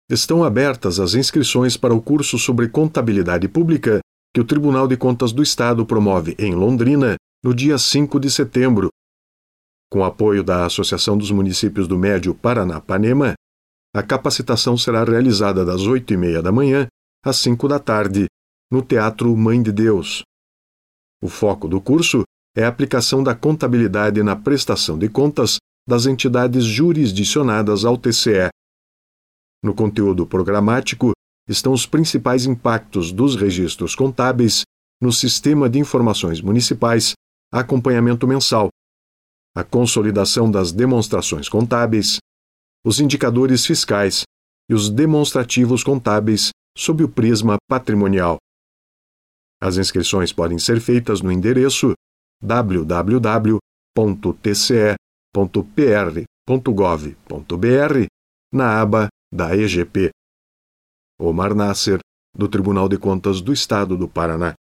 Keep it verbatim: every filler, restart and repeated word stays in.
Estão abertas as inscrições para o curso sobre Contabilidade Pública que o Tribunal de Contas do Estado promove em Londrina no dia cinco de setembro. Com apoio da Associação dos Municípios do Médio Paraná-Panema, a capacitação será realizada das oito e meia da manhã às cinco da tarde, no Teatro Mãe de Deus. O foco do curso é a aplicação da contabilidade na prestação de contas das entidades jurisdicionadas ao T C E. No conteúdo programático estão os principais impactos dos registros contábeis no Sistema de Informações Municipais, acompanhamento mensal, a consolidação das demonstrações contábeis, os indicadores fiscais e os demonstrativos contábeis sob o prisma patrimonial. As inscrições podem ser feitas no endereço w w w ponto t c e ponto p r ponto gov ponto b r na aba da E G P. Omar Nasser, do Tribunal de Contas do Estado do Paraná.